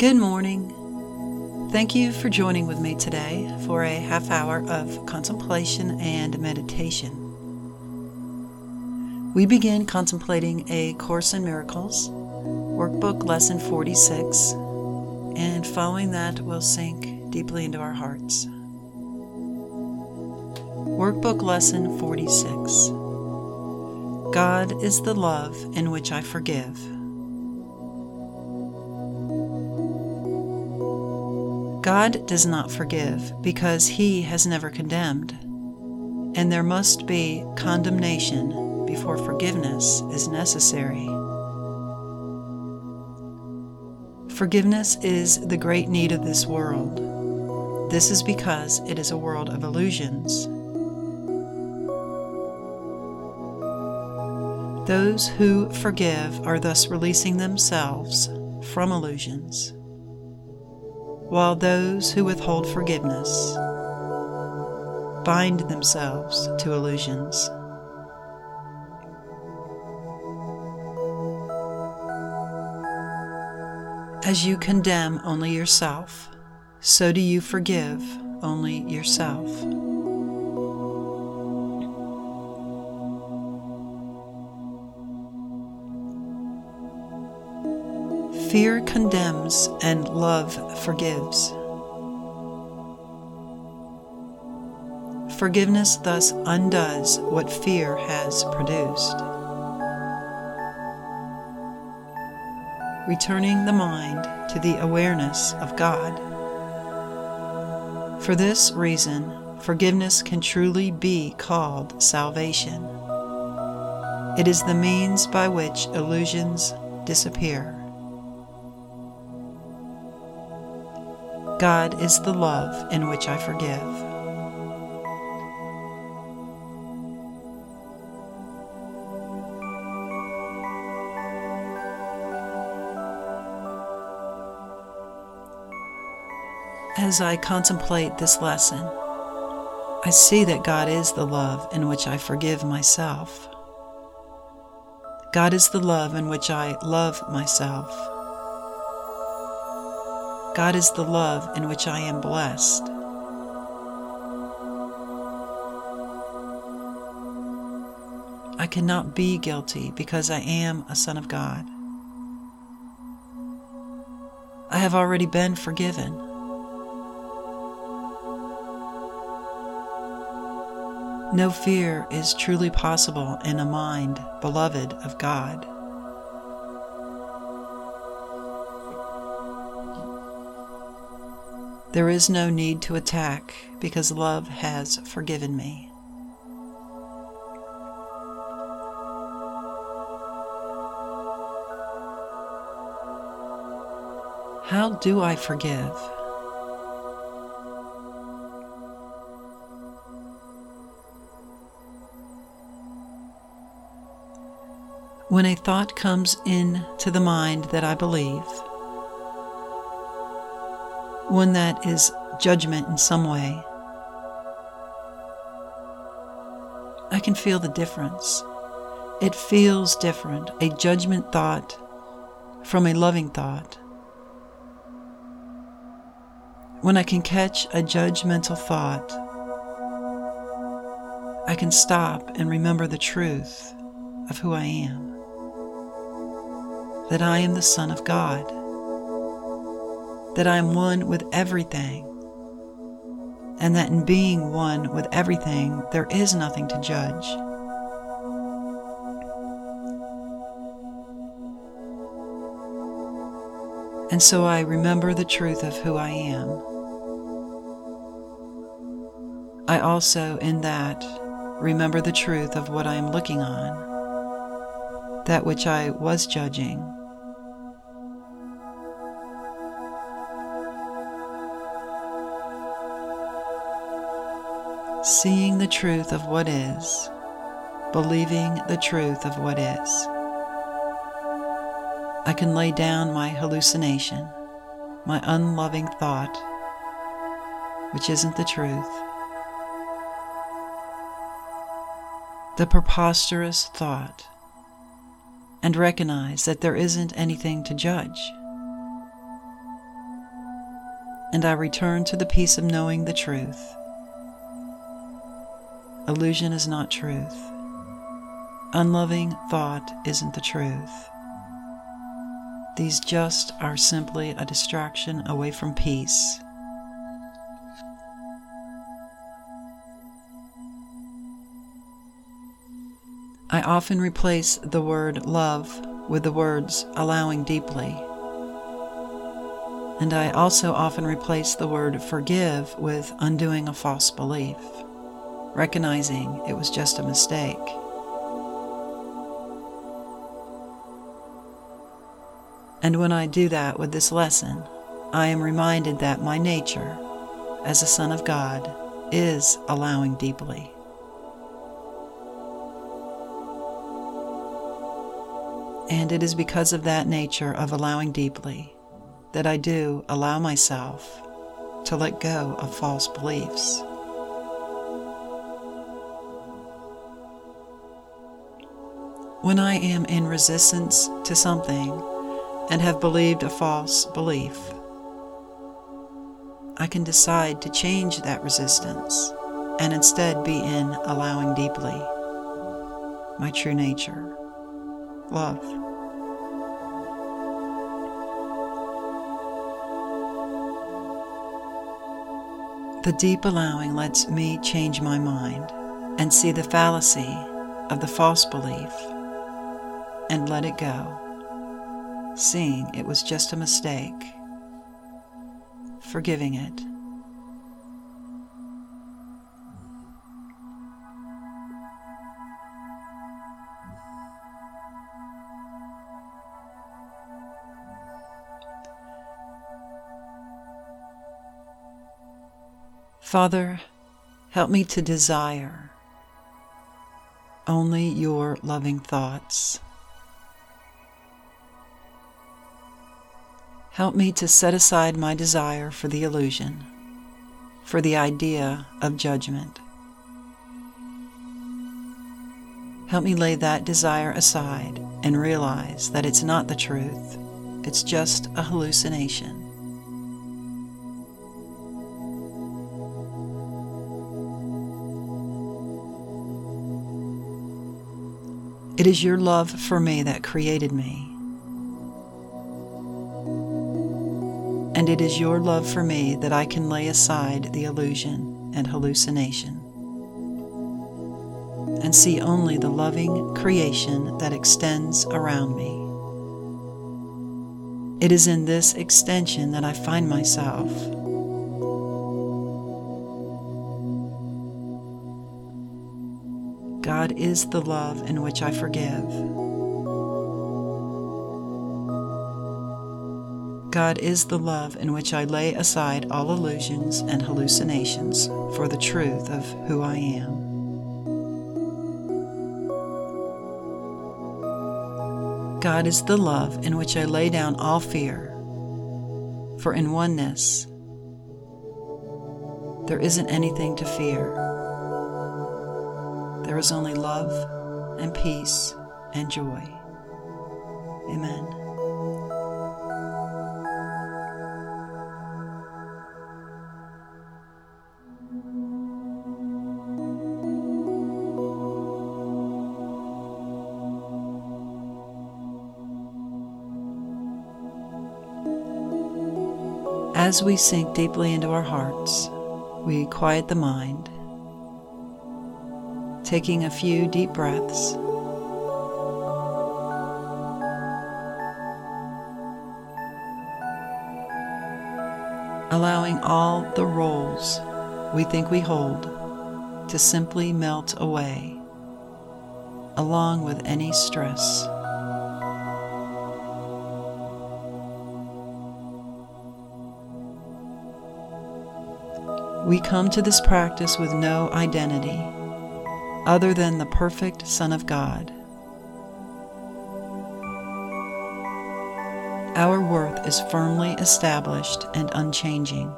Good morning. Thank you for joining with me today for a half hour of contemplation and meditation. We begin contemplating A Course in Miracles, Workbook Lesson 46, and following that we'll sink deeply into our hearts. Workbook Lesson 46. God is the love in which I forgive. God does not forgive because He has never condemned, and there must be condemnation before forgiveness is necessary. Forgiveness is the great need of this world. This is because it is a world of illusions. Those who forgive are thus releasing themselves from illusions, while those who withhold forgiveness bind themselves to illusions. As you condemn only yourself, so do you forgive only yourself. Fear condemns and love forgives. Forgiveness thus undoes what fear has produced. Returning the mind to the awareness of God. For this reason, forgiveness can truly be called salvation. It is the means by which illusions disappear. God is the love in which I forgive. As I contemplate this lesson, I see that God is the love in which I forgive myself. God is the love in which I love myself. God is the love in which I am blessed. I cannot be guilty because I am a son of God. I have already been forgiven. No fear is truly possible in a mind beloved of God. There is no need to attack because love has forgiven me. How do I forgive? When a thought comes into the mind that I believe, one that is judgment in some way, I can feel the difference. It feels different, a judgment thought from a loving thought. When I can catch a judgmental thought, I can stop and remember the truth of who I am, that I am the Son of God, that I am one with everything, and that in being one with everything, there is nothing to judge. And so I remember the truth of who I am. I also, in that, remember the truth of what I am looking on, that which I was judging. Seeing the truth of what is, believing the truth of what is, I can lay down my hallucination, my unloving thought, which isn't the truth, the preposterous thought, and recognize that there isn't anything to judge. and I return to the peace of knowing the truth. Illusion is not truth. Unloving thought isn't the truth. These just are simply a distraction away from peace. I often replace the word love with the words allowing deeply. And I also often replace the word forgive with undoing a false belief, recognizing it was just a mistake. And when I do that with this lesson, I am reminded that my nature, as a son of God, is allowing deeply. And it is because of that nature of allowing deeply that I do allow myself to let go of false beliefs. When I am in resistance to something and have believed a false belief, I can decide to change that resistance and instead be in allowing deeply my true nature, love. The deep allowing lets me change my mind and see the fallacy of the false belief and let it go, seeing it was just a mistake, forgiving it. Father, help me to desire only your loving thoughts. Help me to set aside my desire for the illusion, for the idea of judgment. Help me lay that desire aside and realize that it's not the truth, it's just a hallucination. It is your love for me that created me. And it is your love for me that I can lay aside the illusion and hallucination and see only the loving creation that extends around me. It is in this extension that I find myself. God is the love in which I forgive. God is the love in which I lay aside all illusions and hallucinations for the truth of who I am. God is the love in which I lay down all fear, for in oneness there isn't anything to fear. There is only love and peace and joy. Amen. As we sink deeply into our hearts, we quiet the mind, taking a few deep breaths. Allowing all the roles we think we hold to simply melt away, along with any stress. We come to this practice with no identity other than the perfect Son of God. Our worth is firmly established and unchanging.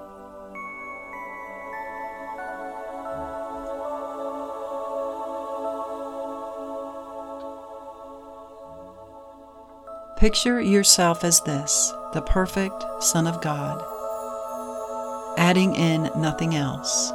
Picture yourself as this, the perfect Son of God, adding in nothing else.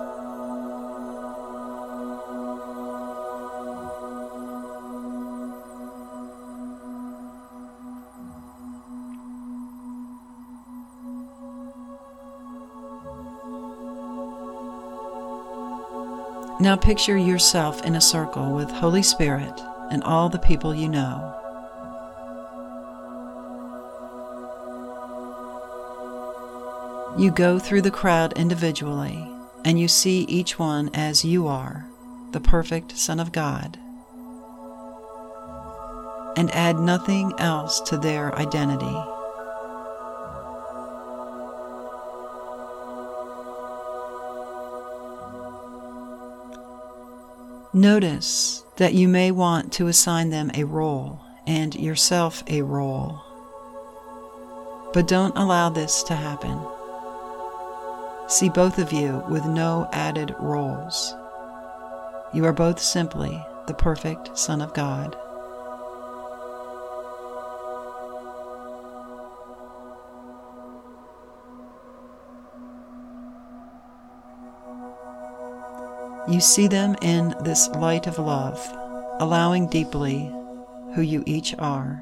Now picture yourself in a circle with Holy Spirit and all the people you know. You go through the crowd individually, and you see each one as you are, the perfect Son of God, and add nothing else to their identity. Notice that you may want to assign them a role and yourself a role, but don't allow this to happen. See both of you with no added roles. You are both simply the perfect Son of God. You see them in this light of love, allowing deeply who you each are.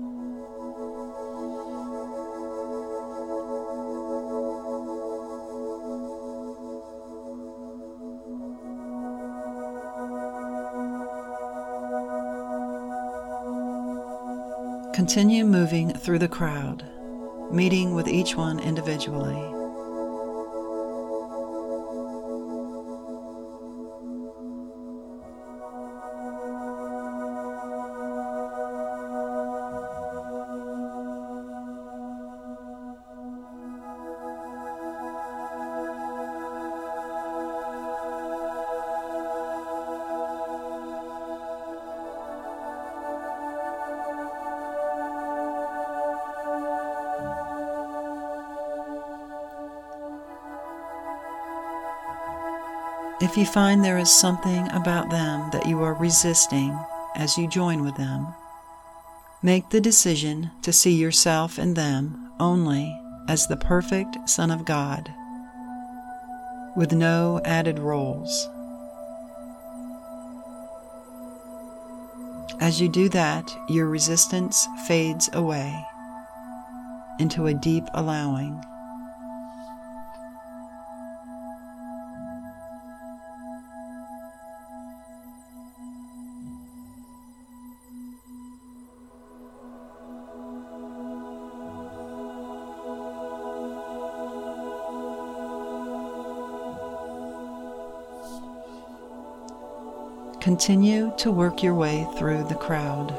Continue moving through the crowd, meeting with each one individually. If you find there is something about them that you are resisting as you join with them, make the decision to see yourself and them only as the perfect Son of God, with no added roles. As you do that, your resistance fades away into a deep allowing. Continue to work your way through the crowd.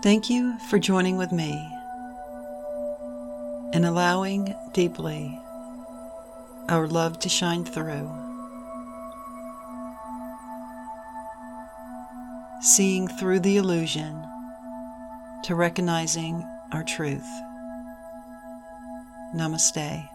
Thank you for joining with me and allowing deeply our love to shine through, seeing through the illusion to recognizing our truth. Namaste.